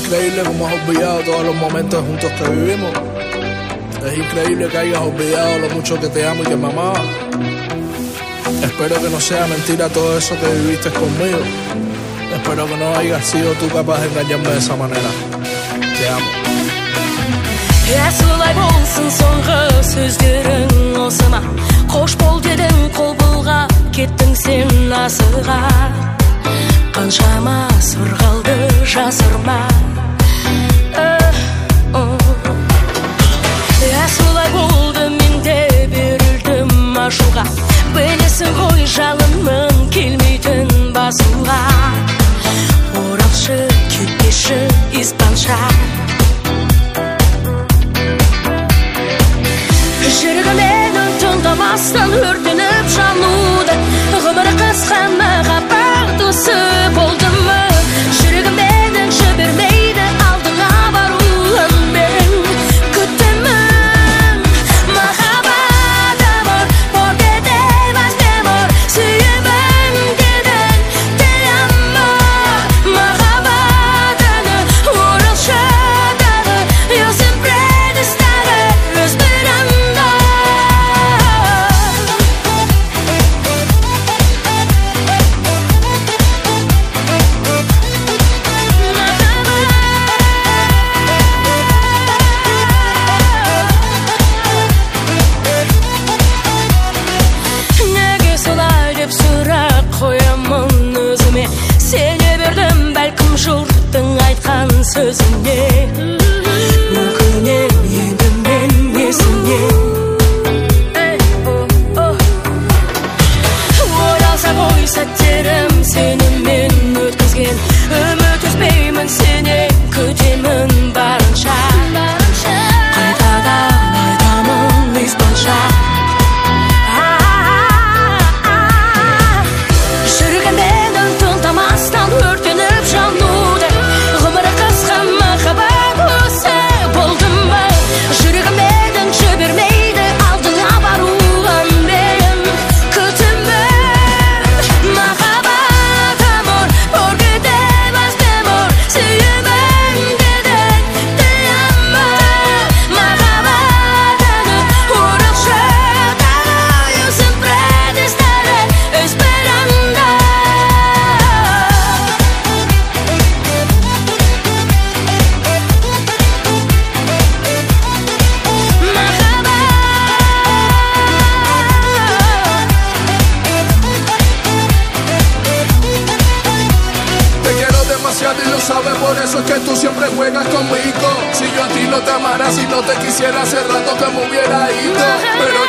increíble cómo has olvidado todos los momentos juntos que vivimos. Es increíble que hayas olvidado lo mucho que te amo y que me amaba. Espero que no sea mentira todo eso que viviste conmigo. Espero que no hayas sido tú capaz de engañarme de esa manera. Te amo. Солай болсын соңғы сөздерің осы ма? Қош бол дедің қол бұлғап кеттің сен асыға. Қаншама сыр қалды жасырма. Солай болды мен де берілдім ашуға. Білесің ғой жалынның келмейтін басуға. Оралшы кетпеші испанша. Жүрегімнің тыңдамастан өртеніп жануды. Ғұмыр қысқа махаббат осы болды ма? Жүрегімнің жібермейді алдыңа баруын мен күтемін. Махаббат amor, porque te vas mi amor. Сүйемін дедің, te amo. Махаббатыны оралшы дағы. Yo siempre te estaré esperando. Қоямын өзіме, сене бердім бәлкім жұрттың айтқан сөзіне. Өкінем енді мен несіне. Оралса ғой сәттерім сенімен өткізген. Үміт үзбеймін сенен күтемін барынша. Қайтадан айтамын испанша. Өртеніп жануды. Ғұмыр қысқа махаббат осы болды ма? Жүрегімнің жібермейді алдыңа баруын мен күтемін. Махаббат amor, porque te vas mi amor. Сүйемін дедің, te amo. Махаббатыны оралшы дағы. Yo siempre te estaré esperando. Y lo sabes, por eso es que tú siempre juegas conmigo. Si yo a ti no te amara, si no te quisiera, hace rato que me hubiera ido. Pero